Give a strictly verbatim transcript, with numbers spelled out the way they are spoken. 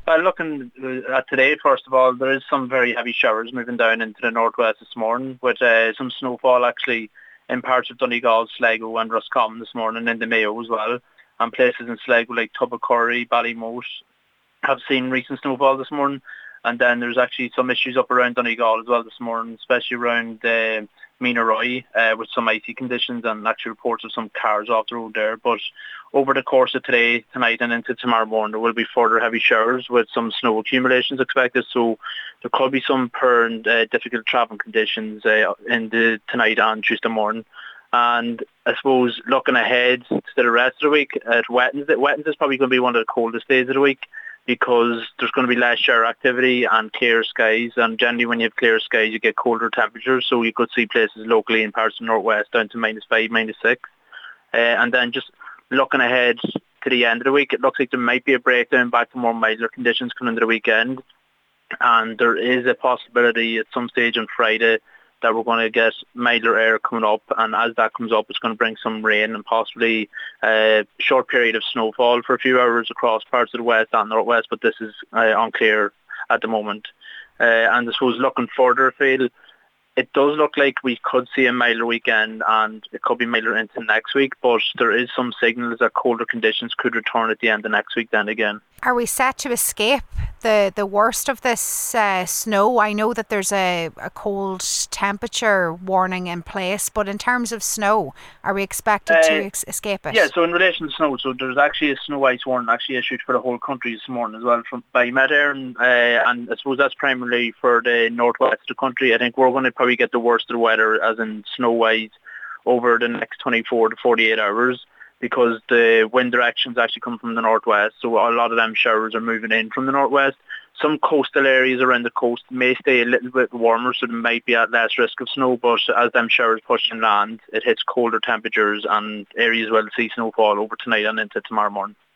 Well, looking uh, at today, first of all, there is some very heavy showers moving down into the northwest this morning, with uh, some snowfall actually in parts of Donegal, Sligo and Roscommon this morning, and the Mayo as well, and places in Sligo like Tubbacurry, Ballymote have seen recent snowfall this morning. And then there's actually some issues up around Donegal as well this morning, especially around uh, Meenaroy uh, with some icy conditions and actually reports of some cars off the road there. But over the course of today, tonight and into tomorrow morning, there will be further heavy showers with some snow accumulations expected. So there could be some poor and uh, difficult travelling conditions uh, in the tonight and Tuesday morning. And I suppose looking ahead to the rest of the week, at Wednesday, Wednesday is probably going to be one of the coldest days of the week, because there's going to be less shower activity and clear skies. And generally when you have clear skies, you get colder temperatures. So you could see places locally in parts of the northwest down to minus five, minus six. Uh, and then just looking ahead to the end of the week, it looks like there might be a breakdown back to more milder conditions coming into the weekend. And there is a possibility at some stage on Friday that we're going to get milder air coming up, and as that comes up, it's going to bring some rain and possibly a short period of snowfall for a few hours across parts of the west and northwest, but this is uh, unclear at the moment. Uh, and I suppose looking further afield, it does look like we could see a milder weekend, and it could be milder into next week, but there is some signals that colder conditions could return at the end of next week then again. Are we set to escape the, the worst of this uh, snow? I know that there's a, a cold temperature warning in place, but in terms of snow, are we expected uh, to ex- escape it? Yeah, so in relation to snow, so there's actually a snow ice warning actually issued for the whole country this morning as well from by Met Éireann, and, uh, and I suppose that's primarily for the northwest of the country. I think we're going to probably get the worst of the weather, as in snow-wise, over the next twenty-four to forty-eight hours, because the wind directions actually come from the northwest, so a lot of them showers are moving in from the northwest. Some coastal areas around the coast may stay a little bit warmer, so they might be at less risk of snow, but as them showers push inland, it hits colder temperatures, and areas will see snowfall over tonight and into tomorrow morning.